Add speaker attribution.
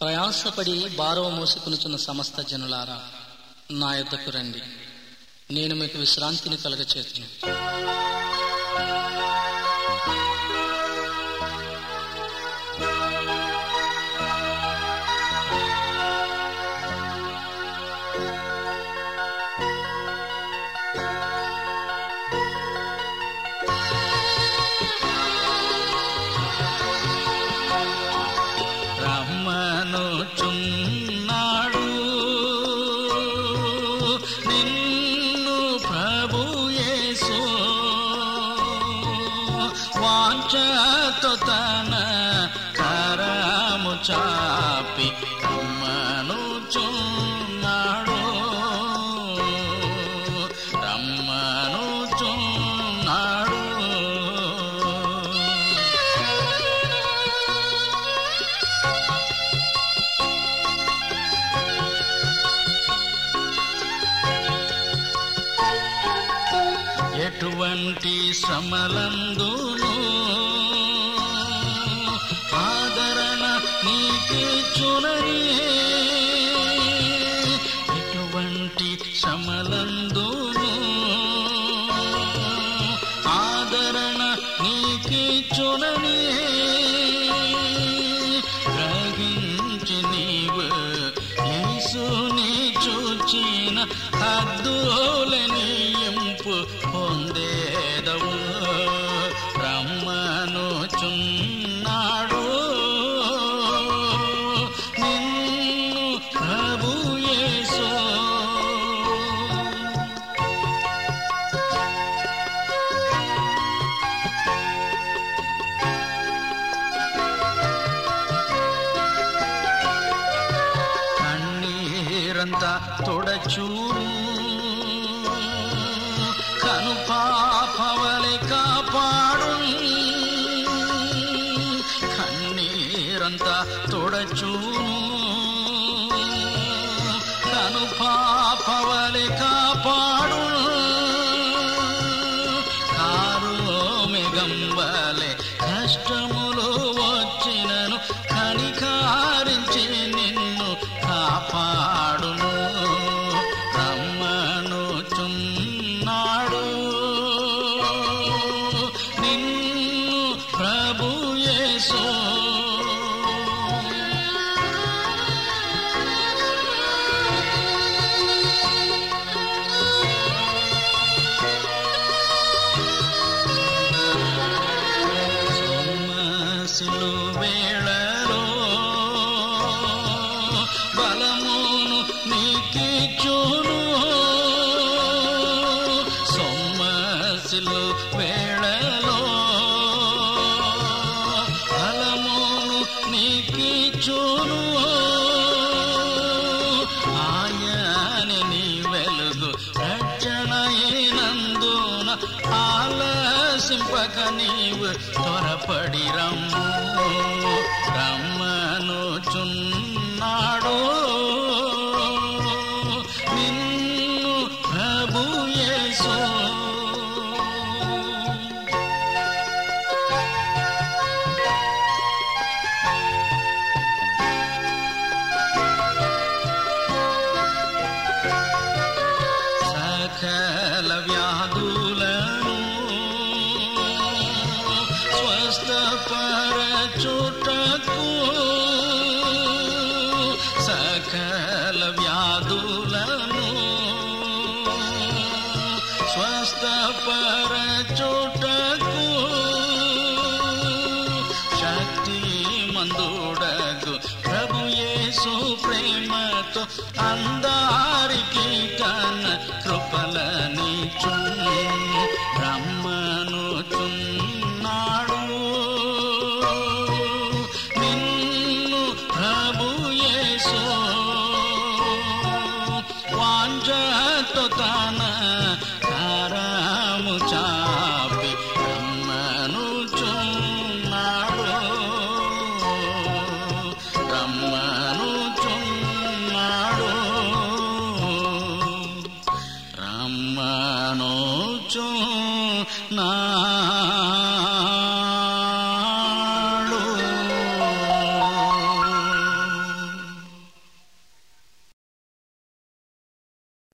Speaker 1: ప్రయాసపడి భారవ మోసుకొనుచున్న సమస్త జనులారా, నా యొద్దకు రండి, నేను మీకు విశ్రాంతిని కలుగచేతును.
Speaker 2: రమ్మనుచున్నాడు నిన్ను ప్రభు యేసు, వాంఛతో తన కరము చాపి రమ్మనుచున్నాడు, రమ్మనుచున్నాడు. ఎటువంటి శ్రమలందును ఆదరణ నీకిచ్చునని, ఎటువంటి శ్రమలందును ఆదరణ నీకిచ్చునని గ్రహించి నీవు యేసుని చూచిన హద్దులని పొందేదవు. రమ్మనుచున్నాడు నిన్ను ప్రభు యేసు. కన్నీరంతా తొడచూను, కను పాపవలె కాపాడు, కన్నీరంతా తొడచూను, కను పాపవలె కాపాడు, కారు మేఘంవలె కష్టములు వచ్చినను కనికారించి నిన్ను కాపాడును. రమ్మనుచున్నాడు నిన్ను ప్రభు యేసు. సొమ్మసిలు వేళలో బలమును నీకిచ్చును, సొమ్మసిలు వేళలో బలమును నీకిచ్చును, ఆయనే నీ వెలుగు రక్షణయినందున ఆలసింపక నీవు త్వరపడి రమ్ము. రమ్మనుచున్నాడు నిన్ను ప్రభు యేసు. సకల వ్యాధులను స్వస్థపరచుటకు, సకల వ్యాధులను స్వస్థపరచుటకు శక్తిమంతుడగు ప్రభు యేసు ప్రేమతో అందరికి తన కృపలనిచ్చును. రమ్మనుచున్నాడు నిన్ను ప్రభు యేసు, వాంఛతో తన కరము చాపి రమ్మనుచున్నాడు, రమ్మనుచున్నాడు, రమ్మనుచున్నాడు.